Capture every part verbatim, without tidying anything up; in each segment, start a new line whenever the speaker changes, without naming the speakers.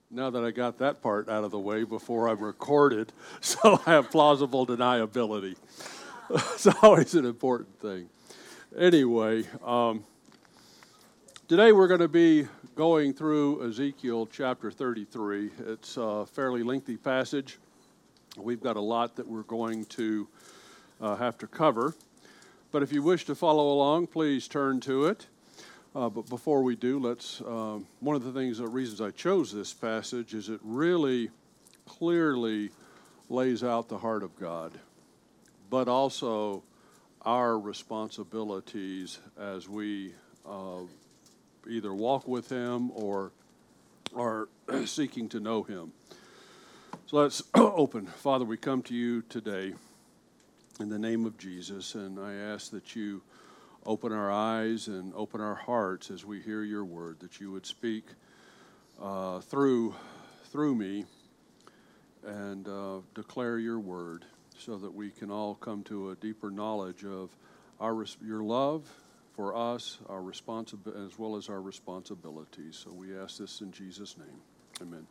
now that I got that part out of the way before I'm recorded, so I have plausible deniability. It's always an important thing. Anyway, um, today we're going to be going through Ezekiel chapter thirty-three. It's a fairly lengthy passage. We've got a lot that we're going to uh, have to cover. But if you wish to follow along, please turn to it. Uh, but before we do, let's, uh, one of the things, the reasons I chose this passage is it really clearly lays out the heart of God, but also our responsibilities as we uh, either walk with Him or are seeking to know Him. So let's open. Father, we come to you today in the name of Jesus, and I ask that you open our eyes and open our hearts as we hear your word, that you would speak uh, through through me and uh, declare your word so that we can all come to a deeper knowledge of our your love for us, our responsi- as well as our responsibilities. So we ask this in Jesus' name. Amen.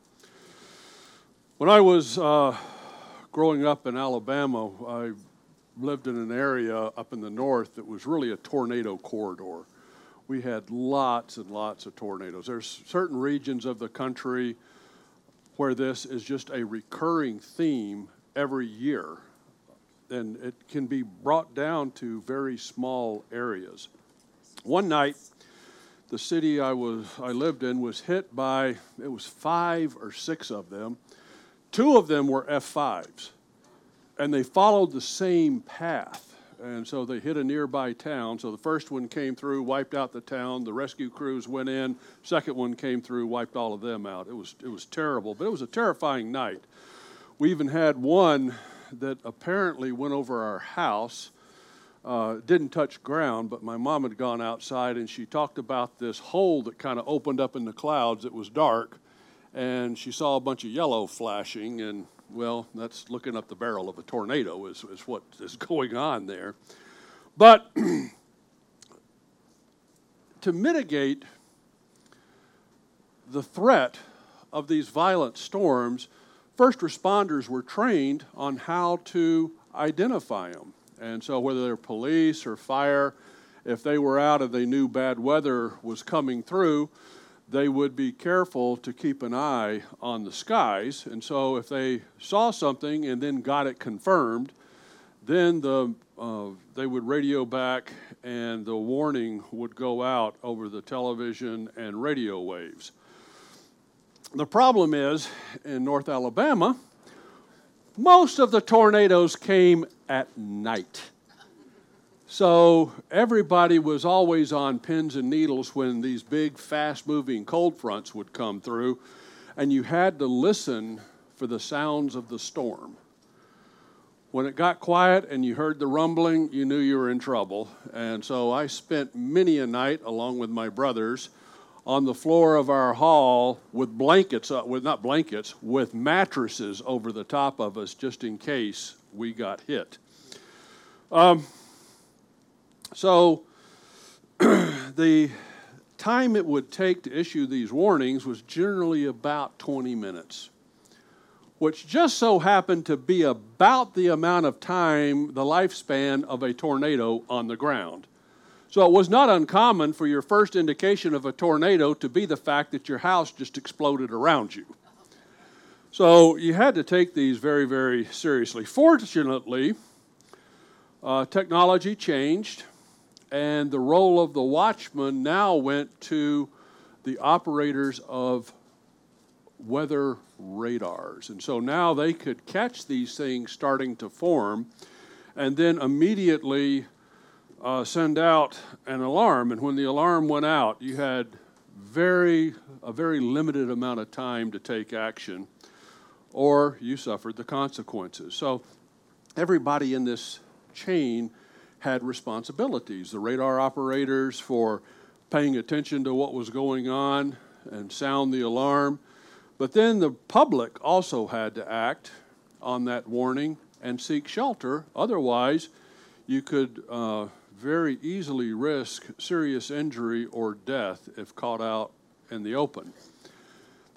When I was uh, growing up in Alabama, I lived in an area up in the north that was really a tornado corridor. We had lots and lots of tornadoes. There's certain regions of the country where this is just a recurring theme every year, and it can be brought down to very small areas. One night, the city I was I lived in was hit by, it was five or six of them. Two of them were F fives. And they followed the same path. And so they hit a nearby town. So the first one came through, wiped out the town. The rescue crews went in. Second one came through, wiped all of them out. It was it was terrible, but it was a terrifying night. We even had one that apparently went over our house. Uh, didn't touch ground, but my mom had gone outside, and she talked about this hole that kind of opened up in the clouds. It was dark, and she saw a bunch of yellow flashing, and well, that's looking up the barrel of a tornado is, is what is going on there. But to mitigate the threat of these violent storms, first responders were trained on how to identify them. And so whether they're police or fire, if they were out and they knew bad weather was coming through, they would be careful to keep an eye on the skies. And so if they saw something and then got it confirmed, then the uh, they would radio back and the warning would go out over the television and radio waves. The problem is, in North Alabama, most of the tornadoes came at night. So everybody was always on pins and needles when these big, fast-moving cold fronts would come through, and you had to listen for the sounds of the storm. When it got quiet and you heard the rumbling, you knew you were in trouble. And so I spent many a night, along with my brothers, on the floor of our hall with blankets, uh, with not blankets, with mattresses over the top of us just in case we got hit. Um, So the time it would take to issue these warnings was generally about twenty minutes, which just so happened to be about the amount of time, the lifespan of a tornado on the ground. So it was not uncommon for your first indication of a tornado to be the fact that your house just exploded around you. So you had to take these very, very seriously. Fortunately, uh, technology changed. And the role of the watchman now went to the operators of weather radars. And so now they could catch these things starting to form and then immediately uh, send out an alarm. And when the alarm went out, you had very a very limited amount of time to take action, or you suffered the consequences. So everybody in this chain had responsibilities. The radar operators for paying attention to what was going on and sound the alarm. But then the public also had to act on that warning and seek shelter. Otherwise, you could uh, very easily risk serious injury or death if caught out in the open.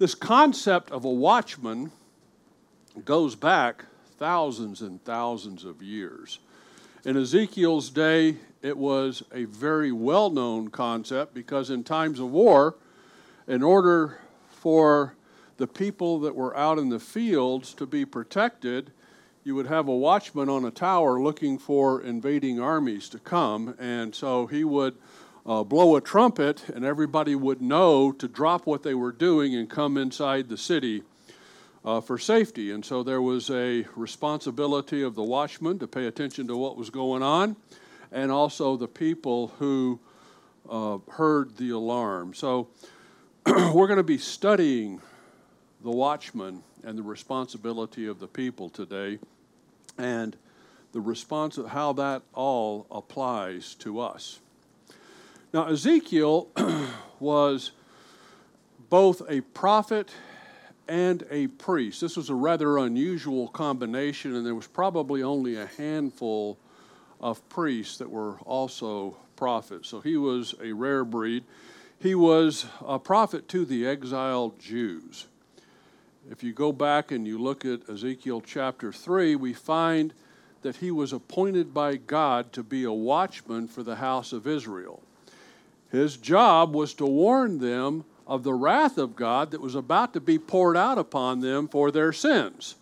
This concept of a watchman goes back thousands and thousands of years. In Ezekiel's day, it was a very well-known concept because in times of war, in order for the people that were out in the fields to be protected, you would have a watchman on a tower looking for invading armies to come, and so he would uh, blow a trumpet, and everybody would know to drop what they were doing and come inside the city Uh, for safety. And so there was a responsibility of the watchman to pay attention to what was going on, and also the people who uh, heard the alarm. So we're going to be studying the watchman and the responsibility of the people today, and the response of how that all applies to us. Now, Ezekiel was both a prophet and a priest. This was a rather unusual combination, and there was probably only a handful of priests that were also prophets. So he was a rare breed. He was a prophet to the exiled Jews. If you go back and you look at Ezekiel chapter three, we find that he was appointed by God to be a watchman for the house of Israel. His job was to warn them of the wrath of God that was about to be poured out upon them for their sins.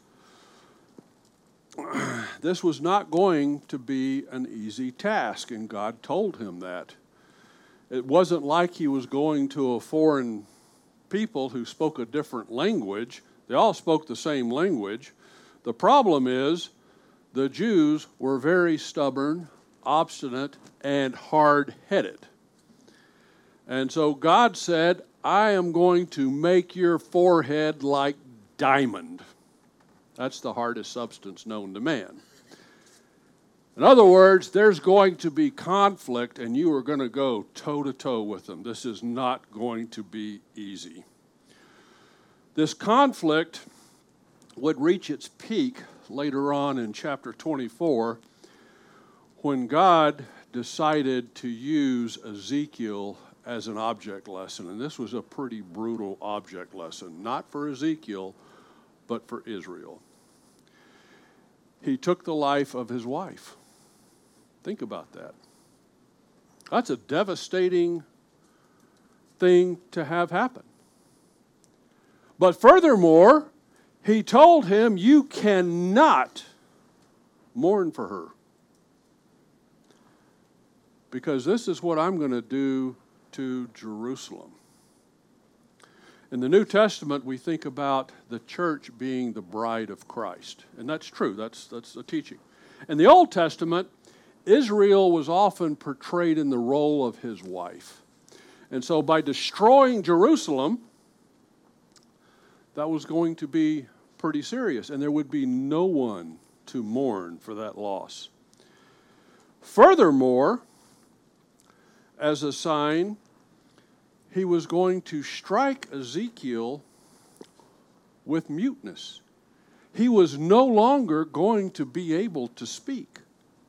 This was not going to be an easy task, and God told him that. It wasn't like he was going to a foreign people who spoke a different language. They all spoke the same language. The problem is the Jews were very stubborn, obstinate, and hard-headed. And so God said, I am going to make your forehead like diamond. That's the hardest substance known to man. In other words, there's going to be conflict, and you are going to go toe-to-toe with them. This is not going to be easy. This conflict would reach its peak later on in chapter twenty-four when God decided to use Ezekiel as an object lesson. And this was a pretty brutal object lesson, not for Ezekiel, but for Israel. He took the life of his wife. Think about that. That's a devastating thing to have happen. But furthermore, he told him, you cannot mourn for her, because this is what I'm going to do to Jerusalem. In the New Testament, we think about the church being the bride of Christ. And that's true. That's, that's the teaching. In the Old Testament, Israel was often portrayed in the role of his wife. And so by destroying Jerusalem, that was going to be pretty serious. And there would be no one to mourn for that loss. Furthermore, as a sign, he was going to strike Ezekiel with muteness. He was no longer going to be able to speak.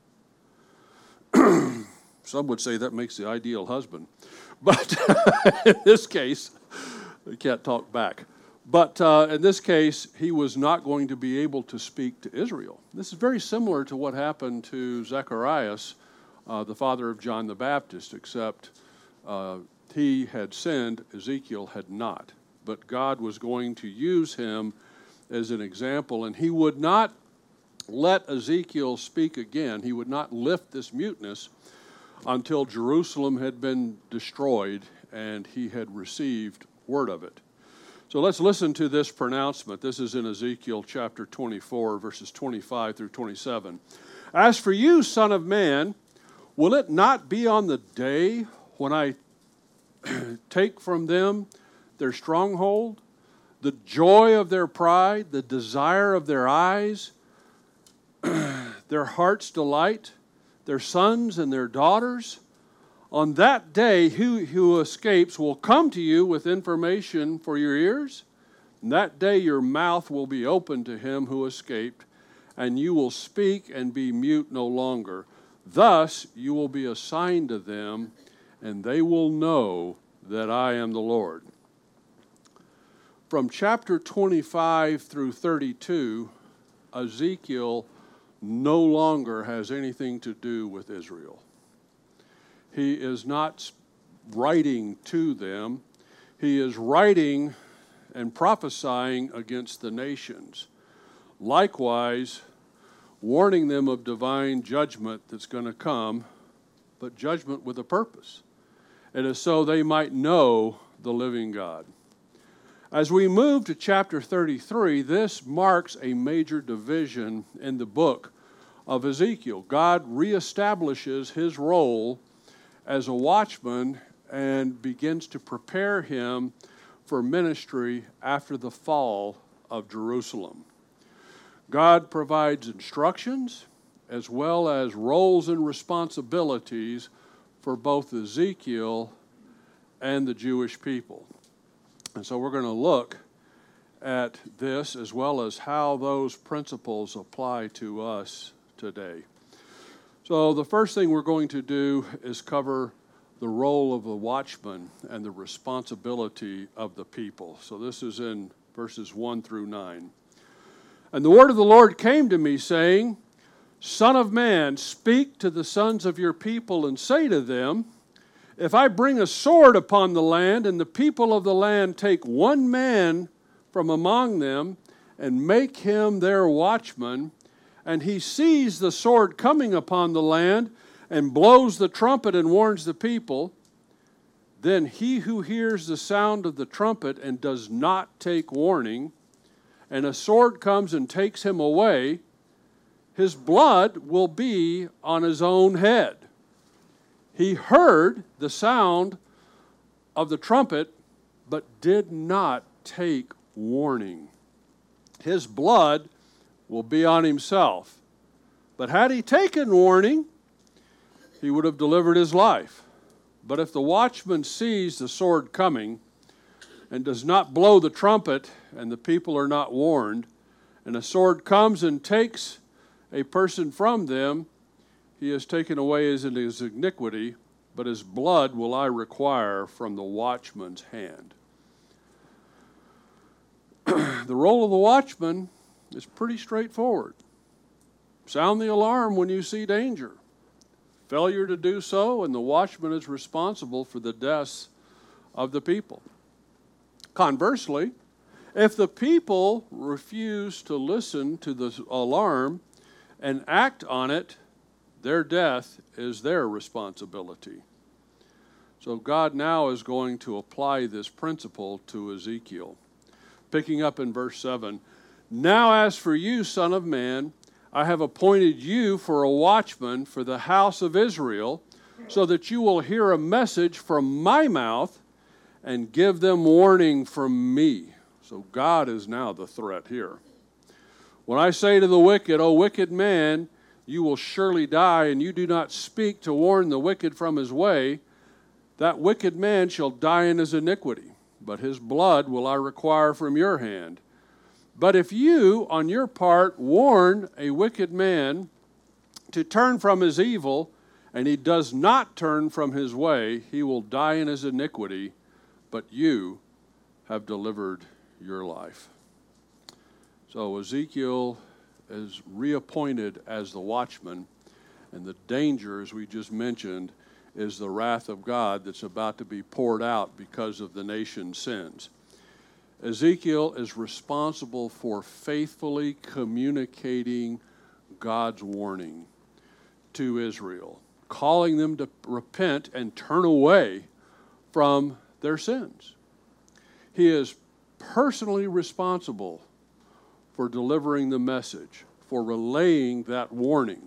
Some would say that makes the ideal husband. But in this case, he can't talk back. But uh, in this case, he was not going to be able to speak to Israel. This is very similar to what happened to Zacharias, uh, the father of John the Baptist, except uh, he had sinned, Ezekiel had not. But God was going to use him as an example, and he would not let Ezekiel speak again. He would not lift this muteness until Jerusalem had been destroyed and he had received word of it. So let's listen to this pronouncement. This is in Ezekiel chapter twenty-four, verses twenty-five through twenty-seven. As for you, son of man, will it not be on the day when I take from them their stronghold, the joy of their pride, the desire of their eyes, their heart's delight, their sons and their daughters? On that day, he who escapes will come to you with information for your ears. And that day your mouth will be open to him who escaped, and you will speak and be mute no longer. Thus you will be a sign to them, and they will know that I am the Lord. from chapter twenty-five through thirty-two, Ezekiel no longer has anything to do with Israel. He is not writing to them. He is writing and prophesying against the nations. Likewise, warning them of divine judgment that's going to come, but judgment with a purpose. It is so they might know the living God. As we move to chapter thirty-three, this marks a major division in the book of Ezekiel. God reestablishes his role as a watchman and begins to prepare him for ministry after the fall of Jerusalem. God provides instructions as well as roles and responsibilities for both Ezekiel and the Jewish people. And so we're going to look at this as well as how those principles apply to us today. So the first thing we're going to do is cover the role of the watchman and the responsibility of the people. So this is in verses one through nine. And the word of the Lord came to me, saying, Son of man, speak to the sons of your people and say to them, if I bring a sword upon the land, and the people of the land take one man from among them, and make him their watchman, and he sees the sword coming upon the land, and blows the trumpet and warns the people, then he who hears the sound of the trumpet and does not take warning, and a sword comes and takes him away, his blood will be on his own head. He heard the sound of the trumpet, but did not take warning. His blood will be on himself. But had he taken warning, he would have delivered his life. But if the watchman sees the sword coming and does not blow the trumpet, and the people are not warned, and a sword comes and takes a person from them, he has taken away his, his iniquity, but his blood will I require from the watchman's hand. The role of the watchman is pretty straightforward. Sound the alarm when you see danger. Failure to do so, and the watchman is responsible for the deaths of the people. Conversely, if the people refuse to listen to the alarm and act on it, their death is their responsibility. So God now is going to apply this principle to Ezekiel. Picking up in verse seven, Now as for you, son of man, I have appointed you for a watchman for the house of Israel, so that you will hear a message from my mouth and give them warning from me. So God is now the threat here. When I say to the wicked, O wicked man, you will surely die, and you do not speak to warn the wicked from his way, that wicked man shall die in his iniquity, but his blood will I require from your hand. But if you, on your part, warn a wicked man to turn from his evil, and he does not turn from his way, he will die in his iniquity, but you have delivered your life. So Ezekiel is reappointed as the watchman, and the danger, as we just mentioned, is the wrath of God that's about to be poured out because of the nation's sins. Ezekiel is responsible for faithfully communicating God's warning to Israel, calling them to repent and turn away from their sins. He is personally responsible for delivering the message, for relaying that warning.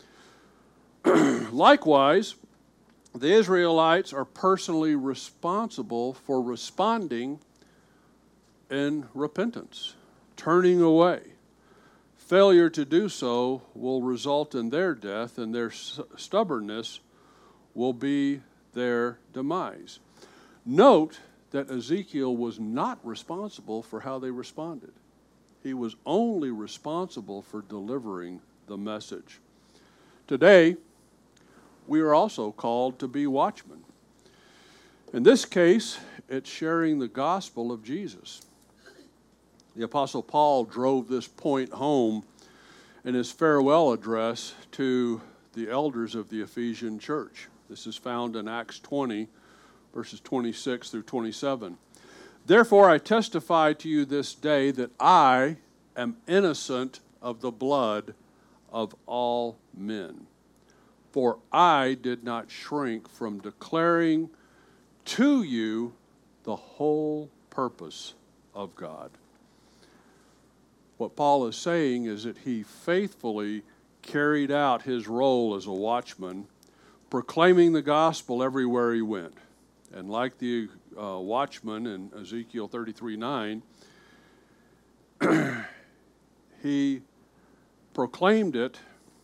Likewise, the Israelites are personally responsible for responding in repentance, turning away. Failure to do so will result in their death, and their stubbornness will be their demise. Note that Ezekiel was not responsible for how they responded. He was only responsible for delivering the message. Today, we are also called to be watchmen. In this case, it's sharing the gospel of Jesus. The Apostle Paul drove this point home in his farewell address to the elders of the Ephesian church. This is found in Acts twenty, verses twenty-six through twenty-seven. Therefore I testify to you this day that I am innocent of the blood of all men. For I did not shrink from declaring to you the whole purpose of God. What Paul is saying is that he faithfully carried out his role as a watchman, proclaiming the gospel everywhere he went. And like the uh, watchman in Ezekiel thirty-three nine, he proclaimed it,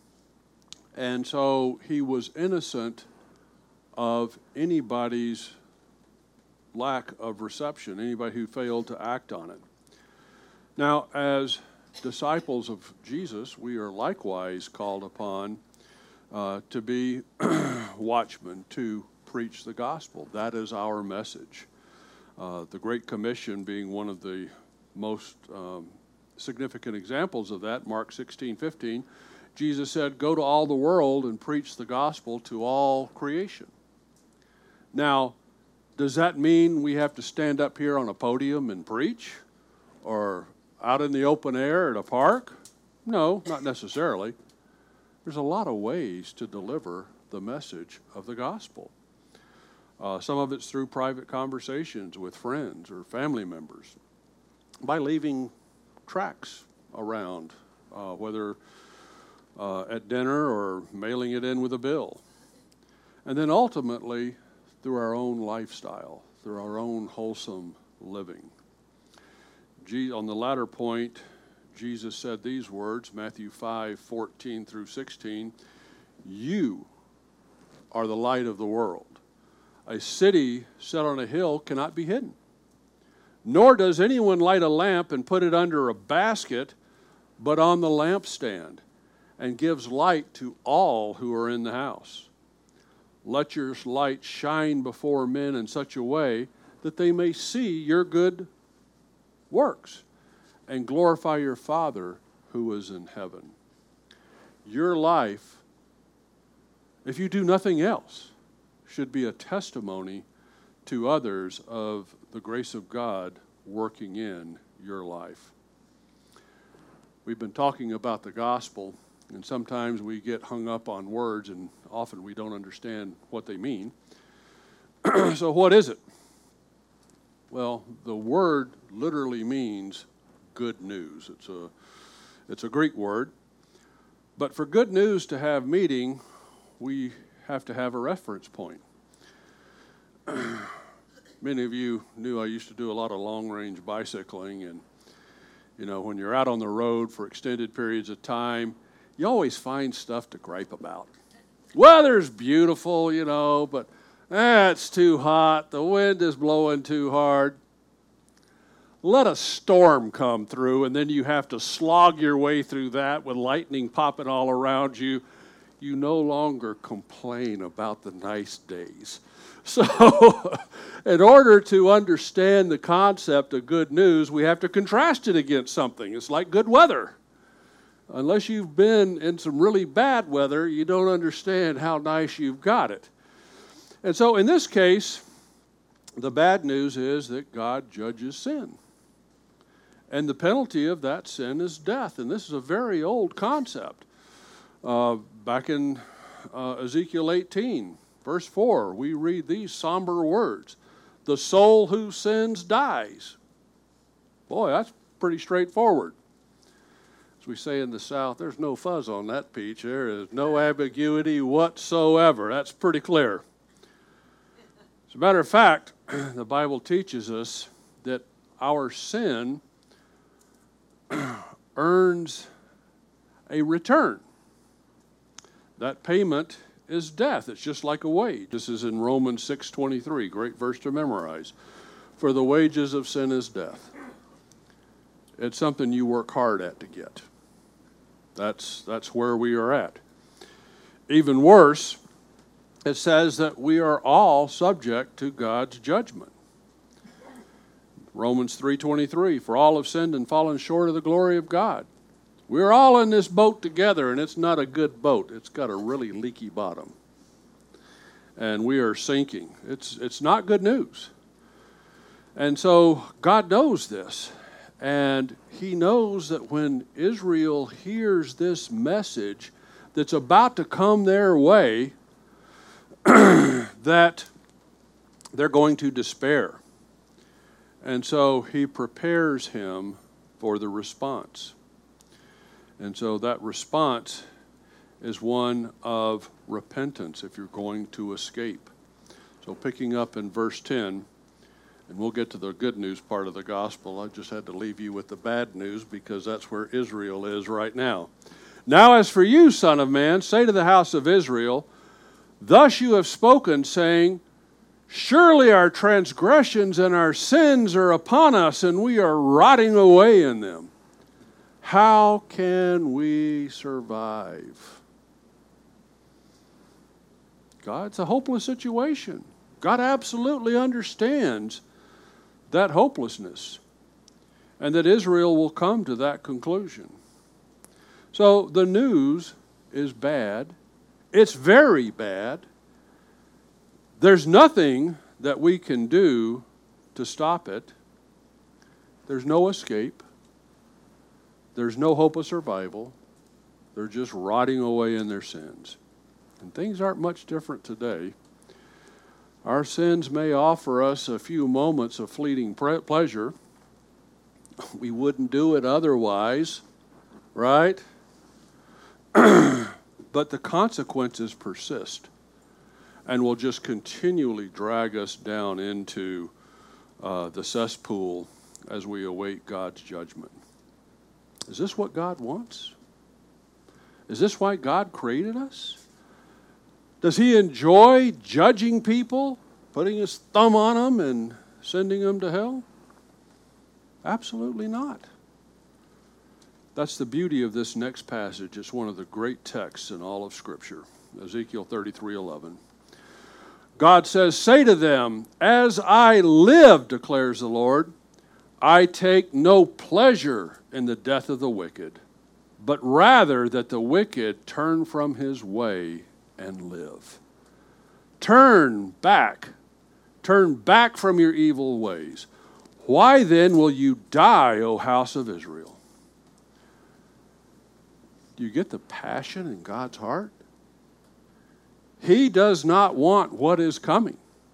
and so he was innocent of anybody's lack of reception, anybody who failed to act on it. Now, as disciples of Jesus, we are likewise called upon uh, to be watchmen, to preach the gospel. That is our message. Uh, the Great Commission being one of the most um, significant examples of that, Mark sixteen fifteen, Jesus said, "Go to all the world and preach the gospel to all creation." Now, does that mean we have to stand up here on a podium and preach? Or out in the open air at a park? No, not necessarily. There's a lot of ways to deliver the message of the gospel. Uh, some of it's through private conversations with friends or family members, by leaving tracts around, uh, whether uh, at dinner or mailing it in with a bill. And then ultimately, through our own lifestyle, through our own wholesome living. On the latter point, Jesus said these words, Matthew five fourteen through sixteen, "You are the light of the world. A city set on a hill cannot be hidden. Nor does anyone light a lamp and put it under a basket, but on the lampstand, and gives light to all who are in the house. Let your light shine before men in such a way that they may see your good works and glorify your Father who is in heaven." Your life, if you do nothing else, should be a testimony to others of the grace of God working in your life. We've been talking about the gospel, and sometimes we get hung up on words, and often we don't understand what they mean. So what is it? Well, the word literally means good news. It's a, it's a Greek word. But for good news to have meaning, we have to have a reference point. Many of you knew I used to do a lot of long-range bicycling, and you know, when you're out on the road for extended periods of time, you always find stuff to gripe about. Weather's beautiful, you know, but eh, it's too hot. The wind is blowing too hard. Let a storm come through, and then you have to slog your way through that with lightning popping all around you. You no longer complain about the nice days. So, in order to understand the concept of good news, we have to contrast it against something. It's like good weather. Unless you've been in some really bad weather, you don't understand how nice you've got it. And so, in this case, the bad news is that God judges sin. And the penalty of that sin is death. And this is a very old concept. Uh, back in uh, Ezekiel eighteen, verse four, we read these somber words: "The soul who sins dies." Boy, that's pretty straightforward. As we say in the South, there's no fuzz on that peach. There is no ambiguity whatsoever. That's pretty clear. As a matter of fact, the Bible teaches us that our sin earns a return. That payment is death. It's just like a wage. This is in Romans six twenty-three, great verse to memorize. For the wages of sin is death. It's something you work hard at to get. That's, that's where we are at. Even worse, it says that we are all subject to God's judgment. Romans three twenty-three, for all have sinned and fallen short of the glory of God. We're all in this boat together, and it's not a good boat. It's got a really leaky bottom. And we are sinking. It's, it's not good news. And so God knows this. And he knows that when Israel hears this message that's about to come their way, that they're going to despair. And so he prepares him for the response. And so that response is one of repentance if you're going to escape. So picking up in verse ten, and we'll get to the good news part of the gospel. I just had to leave you with the bad news because that's where Israel is right now. Now as for you, son of man, say to the house of Israel, thus you have spoken, saying, surely our transgressions and our sins are upon us, and we are rotting away in them. How can we survive? God's a hopeless situation. God absolutely understands that hopelessness, and that Israel will come to that conclusion. So the news is bad. It's very bad. There's nothing that we can do to stop it. There's no escape. There's no hope of survival. They're just rotting away in their sins. And things aren't much different today. Our sins may offer us a few moments of fleeting pre- pleasure. We wouldn't do it otherwise, right? But the consequences persist and will just continually drag us down into uh, the cesspool as we await God's judgment. Is this what God wants? Is this why God created us? Does he enjoy judging people, putting his thumb on them and sending them to hell? Absolutely not. That's the beauty of this next passage. It's one of the great texts in all of Scripture. Ezekiel thirty-three eleven. God says, say to them, as I live, declares the Lord, I take no pleasure in the death of the wicked, but rather that the wicked turn from his way and live. Turn back. Turn back from your evil ways. Why then will you die, O house of Israel? Do you get the passion in God's heart? He does not want what is coming.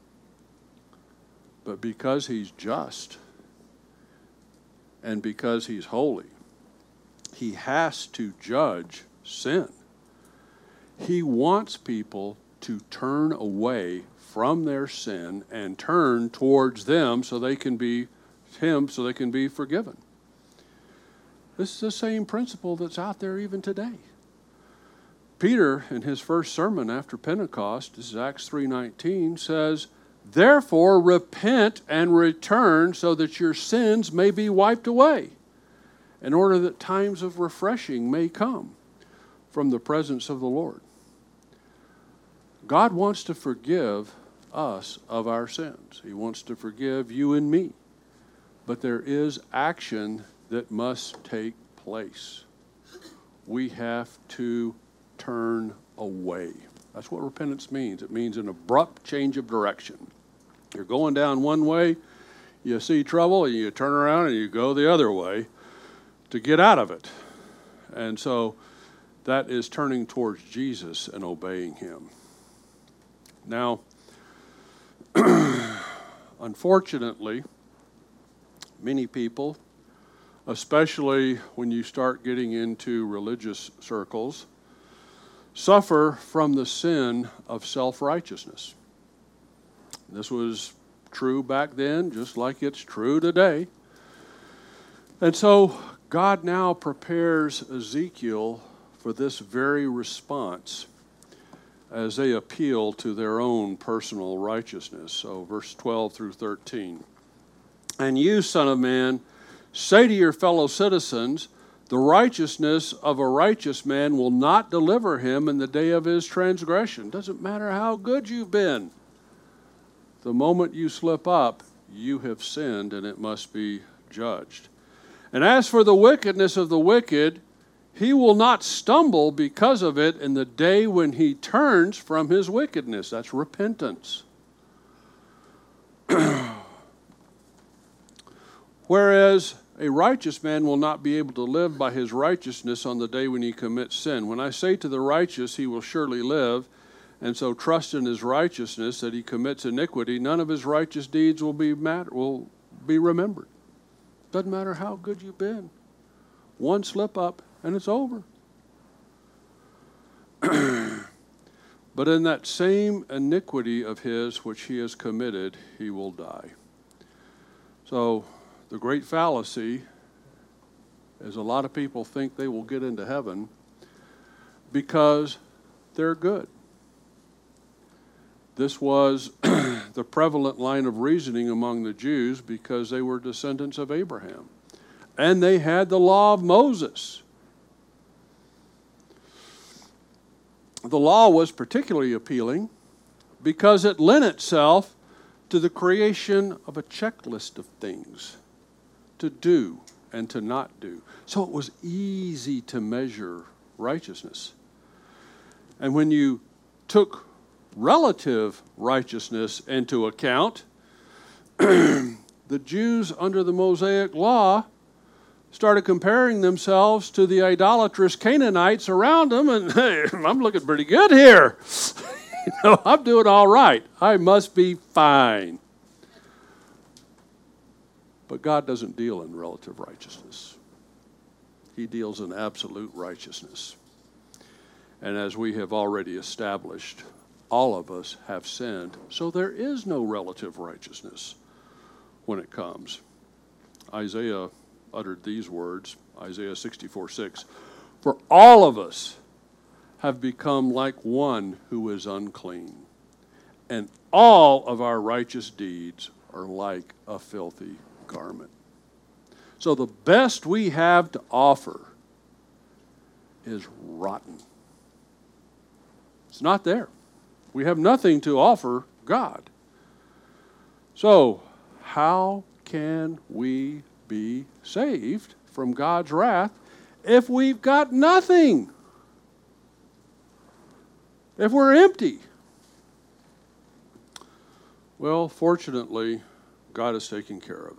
But because he's just and because he's holy, he has to judge sin. He wants people to turn away from their sin and turn towards them so they can be him, so they can be forgiven. This is the same principle that's out there even today. Peter, in his first sermon after Pentecost, this is Acts three nineteen, says, therefore repent and return so that your sins may be wiped away, in order that times of refreshing may come from the presence of the Lord. God wants to forgive us of our sins. He wants to forgive you and me. But there is action that must take place. We have to turn away. That's what repentance means. It means an abrupt change of direction. You're going down one way, you see trouble, and you turn around and you go the other way to get out of it. And so that is turning towards Jesus and obeying him. Now, unfortunately, many people, especially when you start getting into religious circles, suffer from the sin of self-righteousness. This was true back then, just like it's true today. And so God now prepares Ezekiel for this very response as they appeal to their own personal righteousness. So verse twelve through thirteen. And you, son of man, say to your fellow citizens, the righteousness of a righteous man will not deliver him in the day of his transgression. Doesn't matter how good you've been. The moment you slip up, you have sinned, and it must be judged. And as for the wickedness of the wicked, he will not stumble because of it in the day when he turns from his wickedness. That's repentance. Whereas a righteous man will not be able to live by his righteousness on the day when he commits sin. When I say to the righteous, he will surely live, and so trust in his righteousness that he commits iniquity, none of his righteous deeds will be matter, will be remembered. Doesn't matter how good you've been. One slip up and it's over. But in that same iniquity of his which he has committed, he will die. So the great fallacy is a lot of people think they will get into heaven because they're good. This was the prevalent line of reasoning among the Jews because they were descendants of Abraham. And they had the law of Moses. The law was particularly appealing because it lent itself to the creation of a checklist of things to do and to not do. So it was easy to measure righteousness. And when you took relative righteousness into account, the Jews under the Mosaic law started comparing themselves to the idolatrous Canaanites around them, and hey, I'm looking pretty good here. You know, I'm doing all right. I must be fine. But God doesn't deal in relative righteousness. He deals in absolute righteousness. And as we have already established, all of us have sinned, so there is no relative righteousness when it comes. Isaiah uttered these words, Isaiah sixty-four six, "For all of us have become like one who is unclean, and all of our righteous deeds are like a filthy garment." So the best we have to offer is rotten. It's not there. We have nothing to offer God. So, how can we be saved from God's wrath if we've got nothing? If we're empty? Well, fortunately, God has taken care of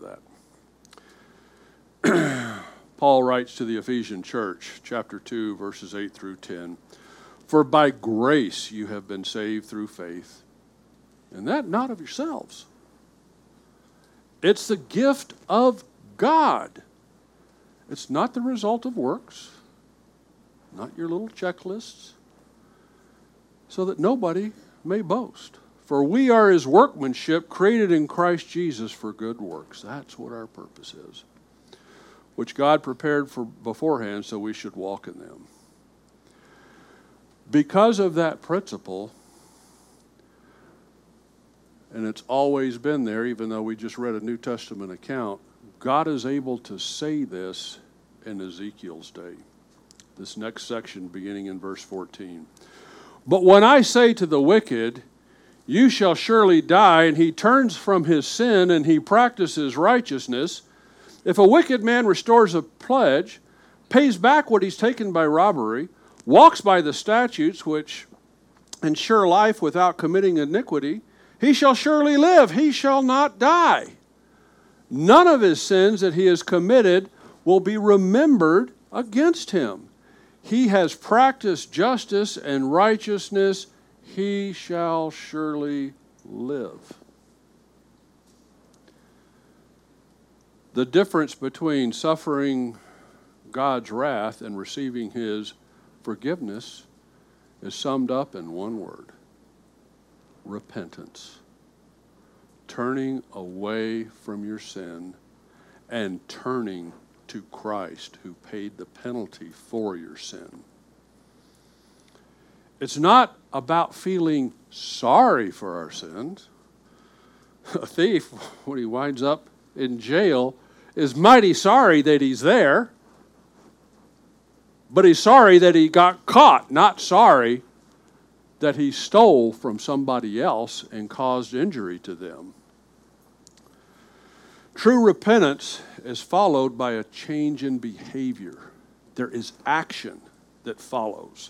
that. Paul writes to the Ephesian church, chapter two, verses eight through ten, "For by grace you have been saved through faith, and that not of yourselves. It's the gift of God. It's not the result of works, not your little checklists, so that nobody may boast. For we are his workmanship, created in Christ Jesus for good works." That's what our purpose is, which God prepared for beforehand so we should walk in them. Because of that principle, and it's always been there, even though we just read a New Testament account, God is able to say this in Ezekiel's day. This next section beginning in verse fourteen. "But when I say to the wicked, you shall surely die, and he turns from his sin and he practices righteousness, if a wicked man restores a pledge, pays back what he's taken by robbery, walks by the statutes which ensure life without committing iniquity, he shall surely live, he shall not die. None of his sins that he has committed will be remembered against him. He has practiced justice and righteousness, he shall surely live." The difference between suffering God's wrath and receiving his forgiveness is summed up in one word: repentance. Turning away from your sin and turning to Christ, who paid the penalty for your sin. It's not about feeling sorry for our sins. A thief, when he winds up in jail, is mighty sorry that he's there, but he's sorry that he got caught, not sorry that he stole from somebody else and caused injury to them. True repentance is followed by a change in behavior. There is action that follows.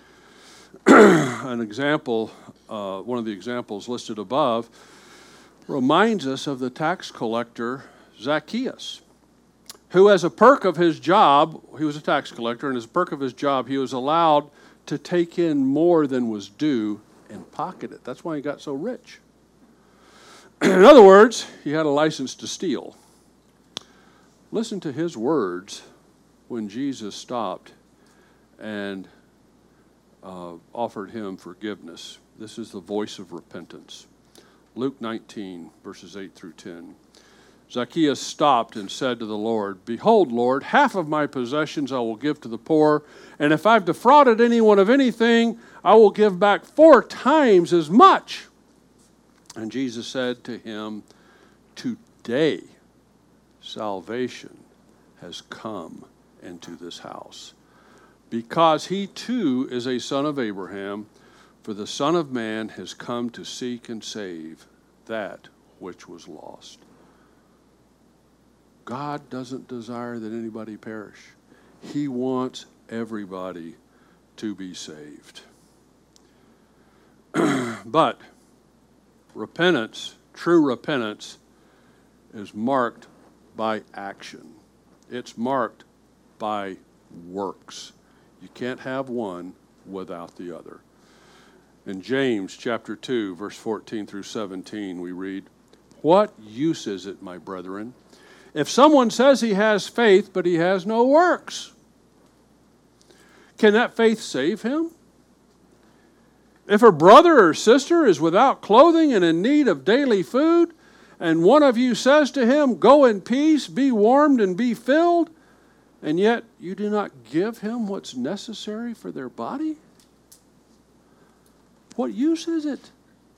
An example, uh, one of the examples listed above, reminds us of the tax collector Zacchaeus, who as a perk of his job, he was a tax collector, and as a perk of his job, he was allowed to take in more than was due and pocket it. That's why he got so rich. In other words, he had a license to steal. Listen to his words when Jesus stopped and uh, offered him forgiveness. This is the voice of repentance. Luke nineteen, verses eight through ten. Zacchaeus stopped and said to the Lord, "Behold, Lord, half of my possessions I will give to the poor, and if I've defrauded anyone of anything, I will give back four times as much." And Jesus said to him, "Today salvation has come into this house, because he too is a son of Abraham, for the Son of Man has come to seek and save that which was lost." God doesn't desire that anybody perish. He wants everybody to be saved. But repentance, true repentance, is marked by action. It's marked by works. You can't have one without the other. In James chapter two, verse fourteen through seventeen, we read, "What use is it, my brethren, if someone says he has faith, but he has no works? Can that faith save him? If a brother or sister is without clothing and in need of daily food, and one of you says to him, 'Go in peace, be warmed and be filled,' and yet you do not give him what's necessary for their body? What use is it?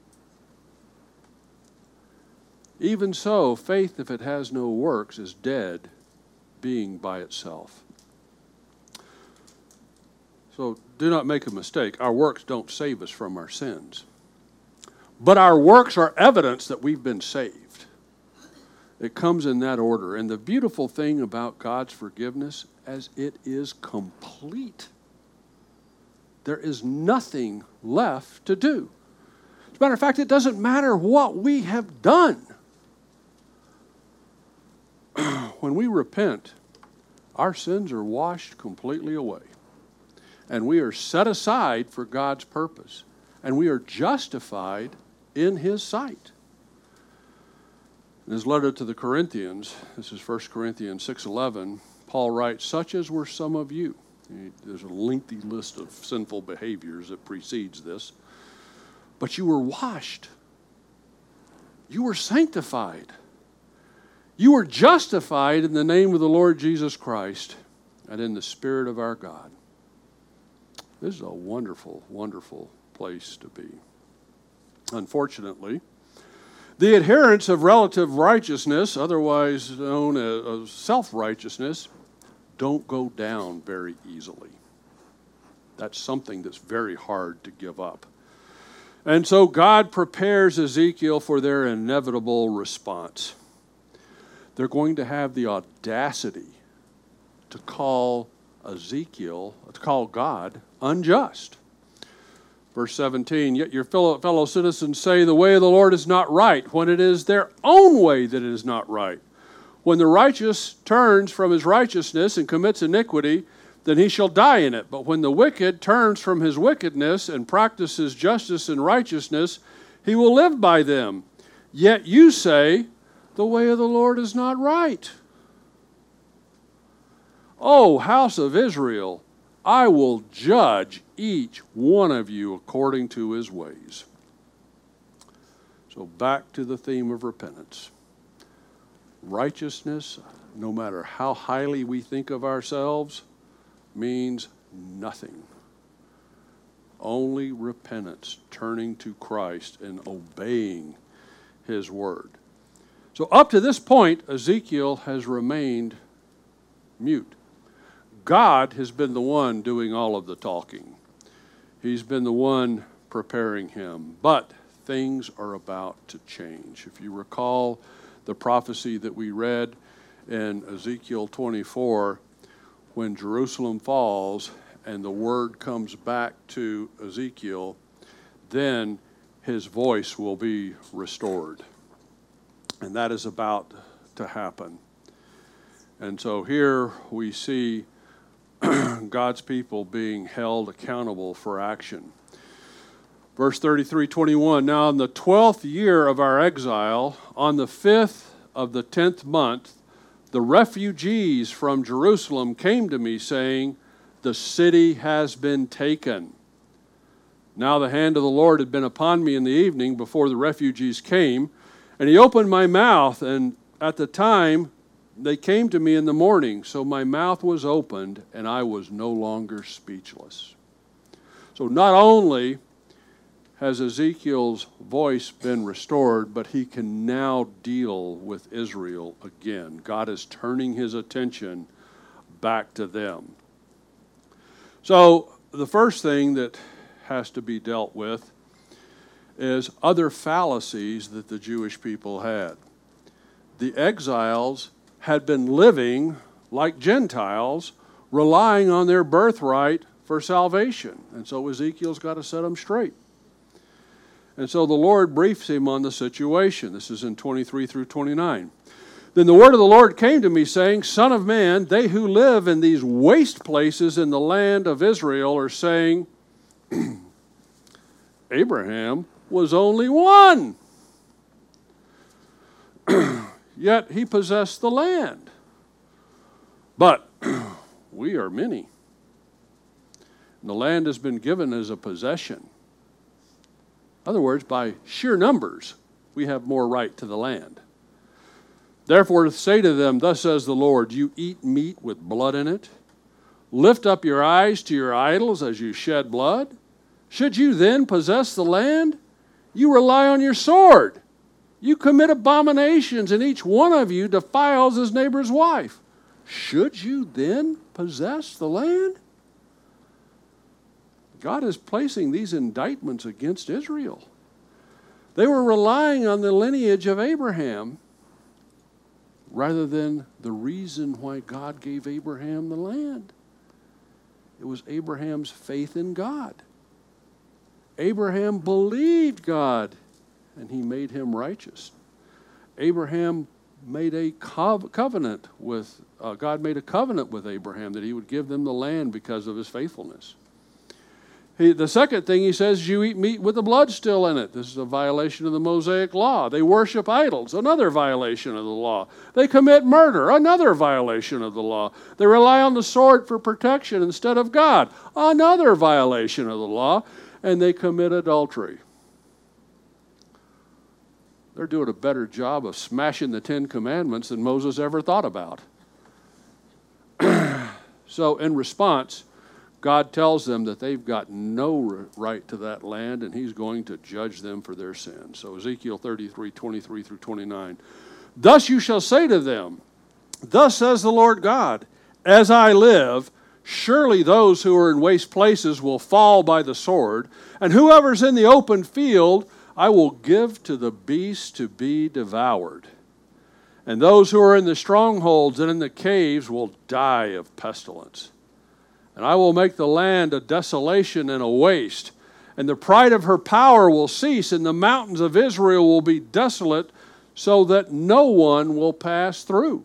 Even so, faith, if it has no works, is dead, being by itself." So do not make a mistake. Our works don't save us from our sins. But our works are evidence that we've been saved. It comes in that order. And the beautiful thing about God's forgiveness is it is complete. There is nothing left to do. As a matter of fact, it doesn't matter what we have done. When we repent, our sins are washed completely away. And we are set aside for God's purpose. And we are justified in His sight. In his letter to the Corinthians, this is First Corinthians six eleven, Paul writes, "Such as were some of you." There's a lengthy list of sinful behaviors that precedes this. "But you were washed. You were sanctified. You were justified in the name of the Lord Jesus Christ and in the Spirit of our God." This is a wonderful, wonderful place to be. Unfortunately, the adherents of relative righteousness, otherwise known as self-righteousness, don't go down very easily. That's something that's very hard to give up. And so God prepares Ezekiel for their inevitable response. They're going to have the audacity to call Ezekiel, to call God unjust. Verse seventeen, "Yet your fellow, fellow citizens say the way of the Lord is not right, when it is their own way that is not right. When the righteous turns from his righteousness and commits iniquity, then he shall die in it. But when the wicked turns from his wickedness and practices justice and righteousness, he will live by them. Yet you say, the way of the Lord is not right. O house of Israel, I will judge each one of you according to his ways." So back to the theme of repentance. Righteousness, no matter how highly we think of ourselves, means nothing. Only repentance, turning to Christ and obeying His word. So up to this point, Ezekiel has remained mute. God has been the one doing all of the talking. He's been the one preparing him. But things are about to change. If you recall the prophecy that we read in Ezekiel twenty-four, when Jerusalem falls and the word comes back to Ezekiel, then his voice will be restored. And that is about to happen. And so here we see God's people being held accountable for action. Verse thirty-three twenty-one, now in the twelfth year of our exile, on the fifth of the tenth month, the refugees from Jerusalem came to me, saying, the city has been taken. Now the hand of the Lord had been upon me in the evening before the refugees came, and he opened my mouth, and at the time they came to me in the morning, so my mouth was opened, and I was no longer speechless. So not only has Ezekiel's voice been restored, but he can now deal with Israel again. God is turning his attention back to them. So the first thing that has to be dealt with is other fallacies that the Jewish people had. The exiles had been living like Gentiles, relying on their birthright for salvation. And so Ezekiel's got to set them straight. And so the Lord briefs him on the situation. This is in twenty-three through twenty-nine. Then the word of the Lord came to me, saying, Son of man, they who live in these waste places in the land of Israel are saying, Abraham was only one, yet he possessed the land. But we are many. And the land has been given as a possession. In other words, by sheer numbers, we have more right to the land. Therefore, say to them, thus says the Lord, you eat meat with blood in it. Lift up your eyes to your idols as you shed blood. Should you then possess the land? You rely on your sword. You commit abominations, and each one of you defiles his neighbor's wife. Should you then possess the land? God is placing these indictments against Israel. They were relying on the lineage of Abraham rather than the reason why God gave Abraham the land. It was Abraham's faith in God. Abraham believed God, and he made him righteous. Abraham made a covenant with, uh, God made a covenant with Abraham that he would give them the land because of his faithfulness. He, the second thing he says, you eat meat with the blood still in it. This is a violation of the Mosaic law. They worship idols, another violation of the law. They commit murder, another violation of the law. They rely on the sword for protection instead of God, another violation of the law. And they commit adultery. They're doing a better job of smashing the Ten Commandments than Moses ever thought about. So in response, God tells them that they've got no right to that land, and he's going to judge them for their sins. So Ezekiel thirty-three, twenty-three through twenty-nine. Thus you shall say to them, thus says the Lord God, as I live, surely those who are in waste places will fall by the sword, and whoever's in the open field I will give to the beast to be devoured. And those who are in the strongholds and in the caves will die of pestilence. And I will make the land a desolation and a waste, and the pride of her power will cease, and the mountains of Israel will be desolate, so that no one will pass through.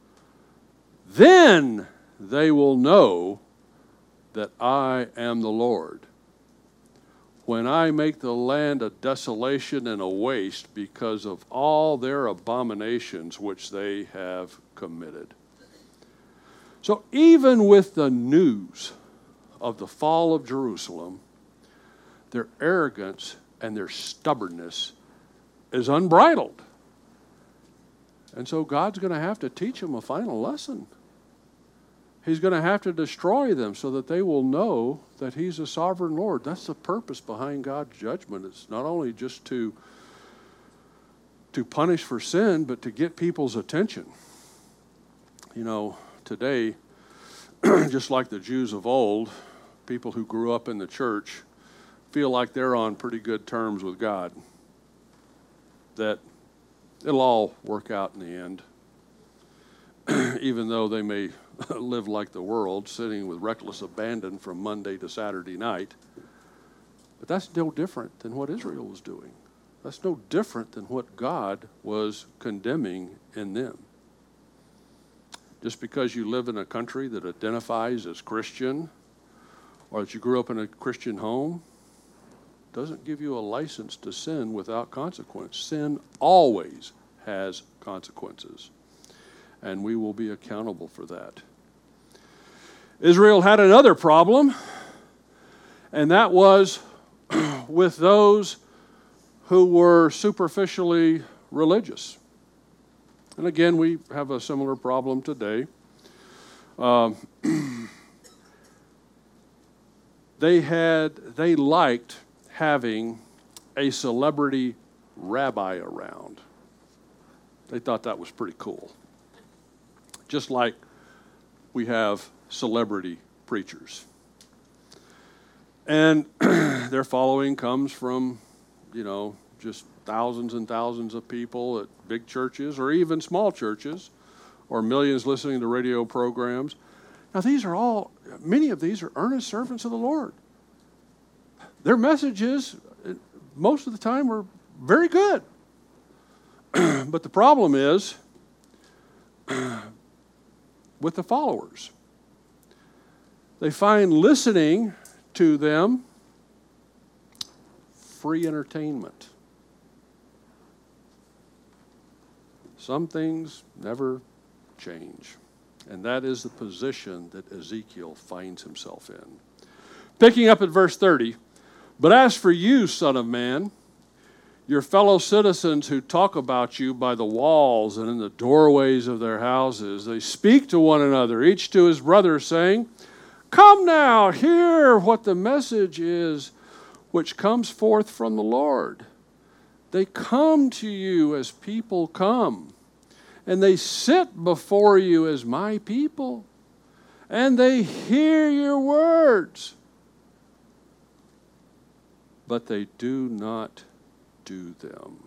Then they will know that I am the Lord, when I make the land a desolation and a waste because of all their abominations which they have committed. So even with the news of the fall of Jerusalem, their arrogance and their stubbornness is unbridled. And so God's going to have to teach them a final lesson. He's going to have to destroy them so that they will know that he's a sovereign Lord. That's the purpose behind God's judgment. It's not only just to, to punish for sin, but to get people's attention. You know, today, just like the Jews of old, people who grew up in the church feel like they're on pretty good terms with God. That It'll all work out in the end, even though they may live like the world, sitting with reckless abandon from Monday to Saturday night. But that's no different than what Israel was doing. That's no different than what God was condemning in them. Just because you live in a country that identifies as Christian, or that you grew up in a Christian home, doesn't give you a license to sin without consequence. Sin always has consequences, and we will be accountable for that. Israel had another problem, and that was with those who were superficially religious. And again, we have a similar problem today. Uh, they had, they liked having a celebrity rabbi around. They thought that was pretty cool. Just like we have celebrity preachers. And their following comes from, you know, just thousands and thousands of people at big churches or even small churches, or millions listening to radio programs. Now, these are all, many of these are earnest servants of the Lord. Their messages, most of the time, are very good. But the problem is with the followers. They find listening to them free entertainment. Some things never change. And that is the position that Ezekiel finds himself in. Picking up at verse thirty, "But as for you, son of man, your fellow citizens who talk about you by the walls and in the doorways of their houses, they speak to one another, each to his brother, saying, 'Come now, hear what the message is which comes forth from the Lord.' They come to you as people come, and they sit before you as my people, and they hear your words, but they do not do them.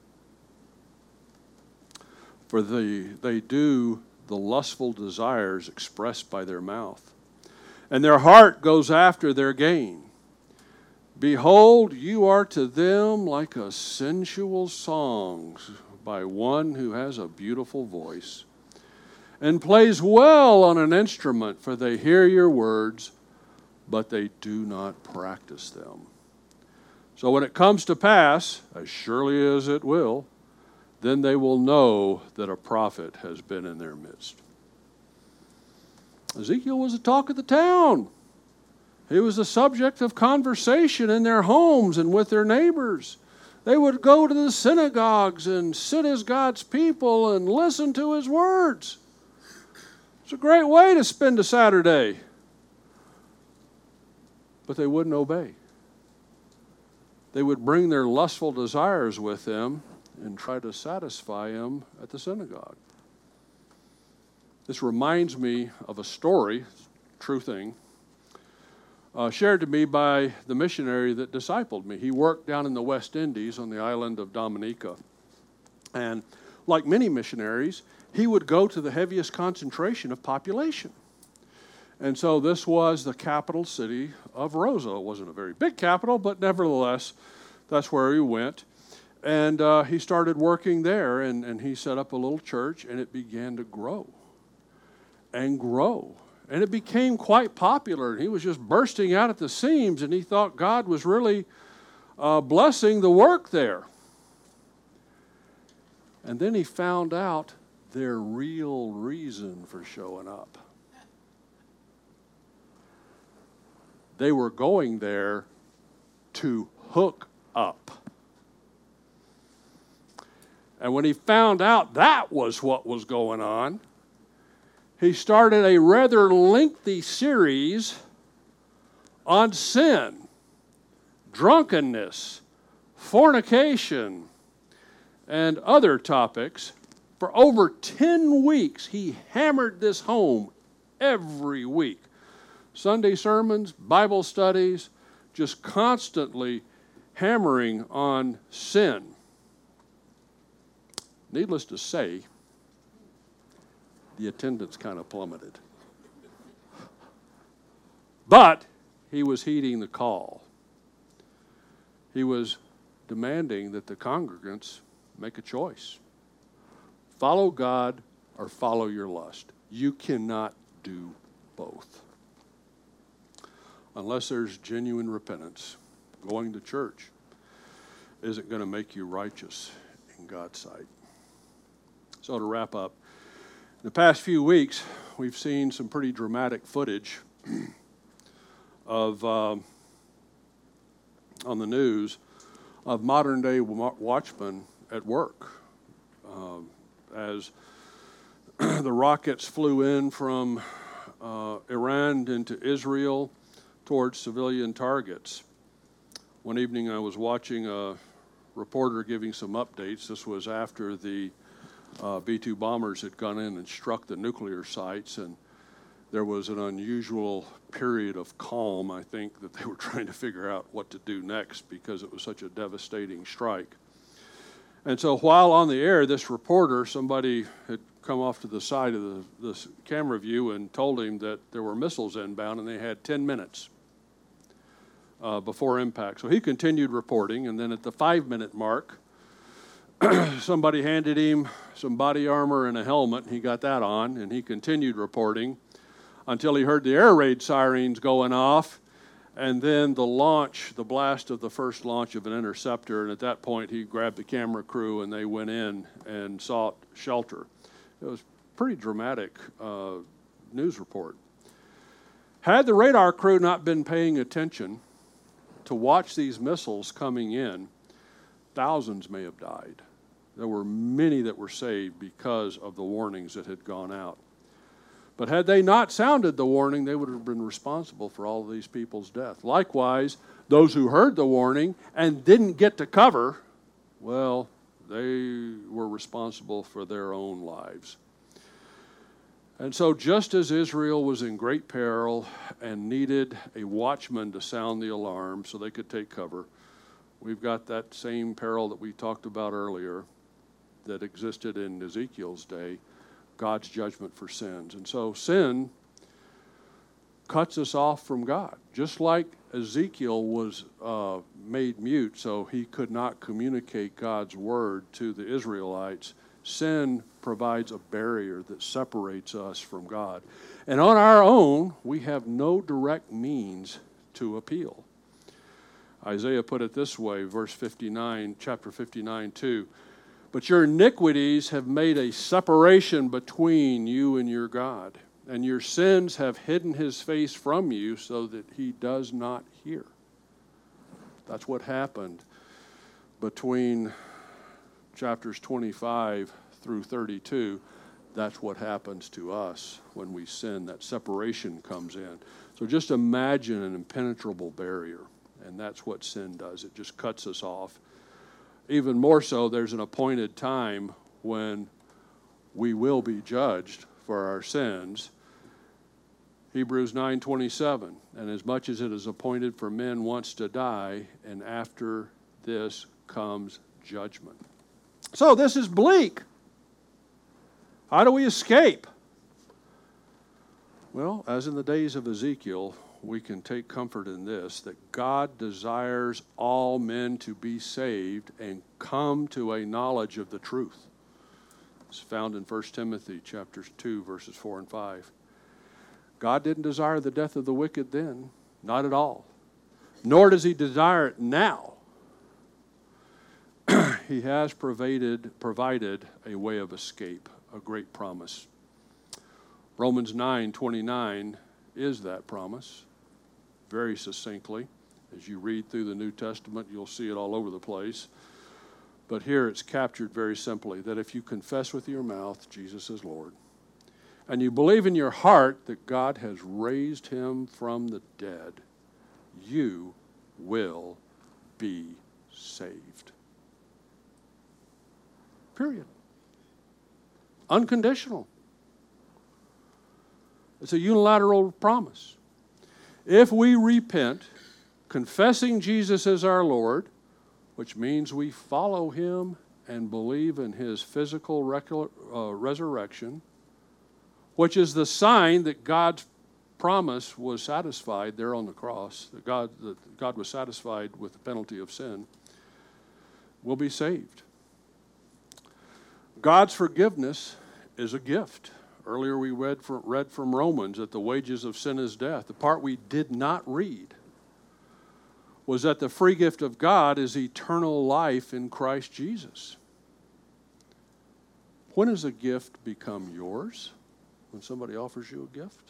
For they, they do the lustful desires expressed by their mouth, and their heart goes after their gain. Behold, you are to them like a sensual song by one who has a beautiful voice and plays well on an instrument, for they hear your words, but they do not practice them. So when it comes to pass, as surely as it will, then they will know that a prophet has been in their midst." Ezekiel was the talk of the town. He was the subject of conversation in their homes and with their neighbors. They would go to the synagogues and sit as God's people and listen to his words. It's a great way to spend a Saturday. But they wouldn't obey. They would bring their lustful desires with them and try to satisfy them at the synagogue. This reminds me of a story, true thing, uh, shared to me by the missionary that discipled me. He worked down in the West Indies on the island of Dominica. And like many missionaries, he would go to the heaviest concentration of population. And so this was the capital city of Rosa. It wasn't a very big capital, but nevertheless, that's where he went. And uh, he started working there, and, and he set up a little church, and it began to grow and grow. And it became quite popular. And he was just bursting out at the seams, and he thought God was really uh, blessing the work there. And then he found out their real reason for showing up. They were going there to hook up. And when he found out that was what was going on, he started a rather lengthy series on sin, drunkenness, fornication, and other topics. For over ten weeks, he hammered this home every week. Sunday sermons, Bible studies, just constantly hammering on sin. Needless to say, the attendance kind of plummeted. But he was heeding the call. He was demanding that the congregants make a choice. Follow God or follow your lust. You cannot do both. Unless there's genuine repentance, going to church isn't going to make you righteous in God's sight. So to wrap up, in the past few weeks, we've seen some pretty dramatic footage of um, on the news of modern-day watchmen at work. Um, as the rockets flew in from uh, Iran into Israel towards civilian targets. One evening I was watching a reporter giving some updates. This was after the uh, B two bombers had gone in and struck the nuclear sites, and there was an unusual period of calm, I think, that they were trying to figure out what to do next because it was such a devastating strike. And so while on the air, this reporter, somebody had come off to the side of the this camera view and told him that there were missiles inbound and they had ten minutes uh, before impact. So he continued reporting, and then at the five-minute mark, somebody handed him some body armor and a helmet, and he got that on, and he continued reporting until he heard the air raid sirens going off, and then the launch, the blast of the first launch of an interceptor, and at that point he grabbed the camera crew and they went in and sought shelter. It was a pretty dramatic uh, news report. Had the radar crew not been paying attention to watch these missiles coming in, thousands may have died. There were many that were saved because of the warnings that had gone out. But had they not sounded the warning, they would have been responsible for all of these people's death. Likewise, those who heard the warning and didn't get to cover, well, they were responsible for their own lives. And so just as Israel was in great peril and needed a watchman to sound the alarm so they could take cover, we've got that same peril that we talked about earlier that existed in Ezekiel's day, God's judgment for sins. And so sin cuts us off from God. Just like Ezekiel was uh, made mute so he could not communicate God's word to the Israelites, sin provides a barrier that separates us from God. And on our own, we have no direct means to appeal. Isaiah put it this way, verse fifty-nine, chapter fifty-nine, two. But your iniquities have made a separation between you and your God, and your sins have hidden his face from you so that he does not hear. That's what happened between chapters twenty-five through thirty-two. That's what happens to us when we sin. That separation comes in. So just imagine an impenetrable barrier, and that's what sin does. It just cuts us off. Even more so, there's an appointed time when we will be judged for our sins. Hebrews nine twenty-seven, and as much as it is appointed for men once to die, and after this comes judgment. So this is bleak. How do we escape? Well, as in the days of Ezekiel, we can take comfort in this, that God desires all men to be saved and come to a knowledge of the truth. It's found in First Timothy chapter two, verses four and five. God didn't desire the death of the wicked then, not at all. Nor does he desire it now. He has provided, provided a way of escape, a great promise. Romans nine twenty-nine is that promise, very succinctly. As you read through the New Testament, you'll see it all over the place. But here it's captured very simply, that if you confess with your mouth Jesus is Lord, and you believe in your heart that God has raised him from the dead, you will be saved. Period. Unconditional. It's a unilateral promise. If we repent, confessing Jesus as our Lord, which means we follow him and believe in his physical recu- uh, resurrection, which is the sign that God's promise was satisfied there on the cross, that God, that God was satisfied with the penalty of sin, will be saved. God's forgiveness is a gift. Earlier we read from, read from Romans that the wages of sin is death. The part we did not read was that the free gift of God is eternal life in Christ Jesus. When does a gift become yours? When somebody offers you a gift?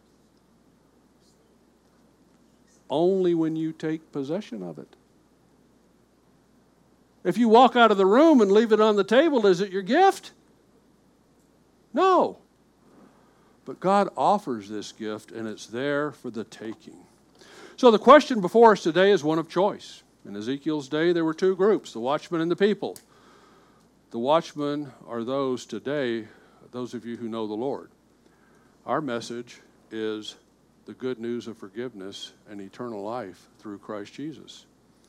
Only when you take possession of it. If you walk out of the room and leave it on the table, is it your gift? No. But God offers this gift, and it's there for the taking. So the question before us today is one of choice. In Ezekiel's day, there were two groups, the watchmen and the people. The watchmen are those today, those of you who know the Lord. Our message is the good news of forgiveness and eternal life through Christ Jesus.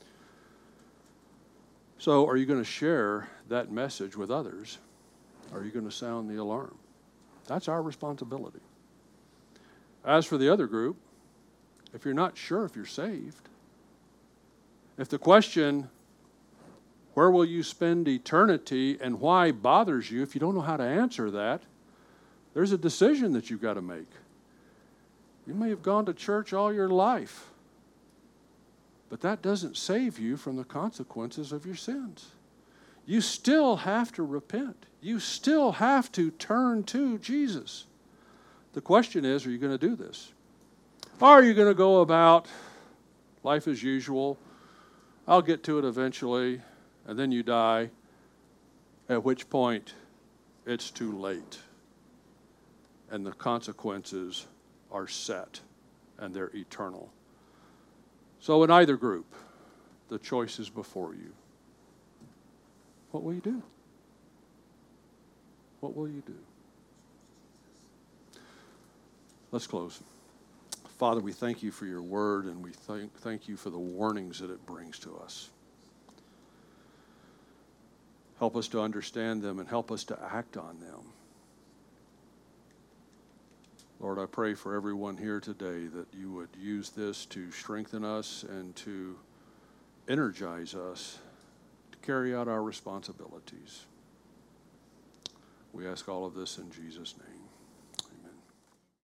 So are you going to share that message with others? Or are you going to sound the alarm? That's our responsibility. As for the other group, if you're not sure if you're saved, if the question, where will you spend eternity and why bothers you, if you don't know how to answer that, there's a decision that you've got to make. You may have gone to church all your life, but that doesn't save you from the consequences of your sins. You still have to repent. You still have to turn to Jesus. The question is, are you going to do this? Or are you going to go about life as usual? I'll get to it eventually, and then you die, at which point it's too late. And the consequences are set, and they're eternal. So in either group, the choice is before you. What will you do? What will you do? Let's close. Father, we thank you for your word, and we thank, thank you for the warnings that it brings to us. Help us to understand them and help us to act on them. Lord, I pray for everyone here today that you would use this to strengthen us and to energize us to carry out our responsibilities. We ask all of this in Jesus' name.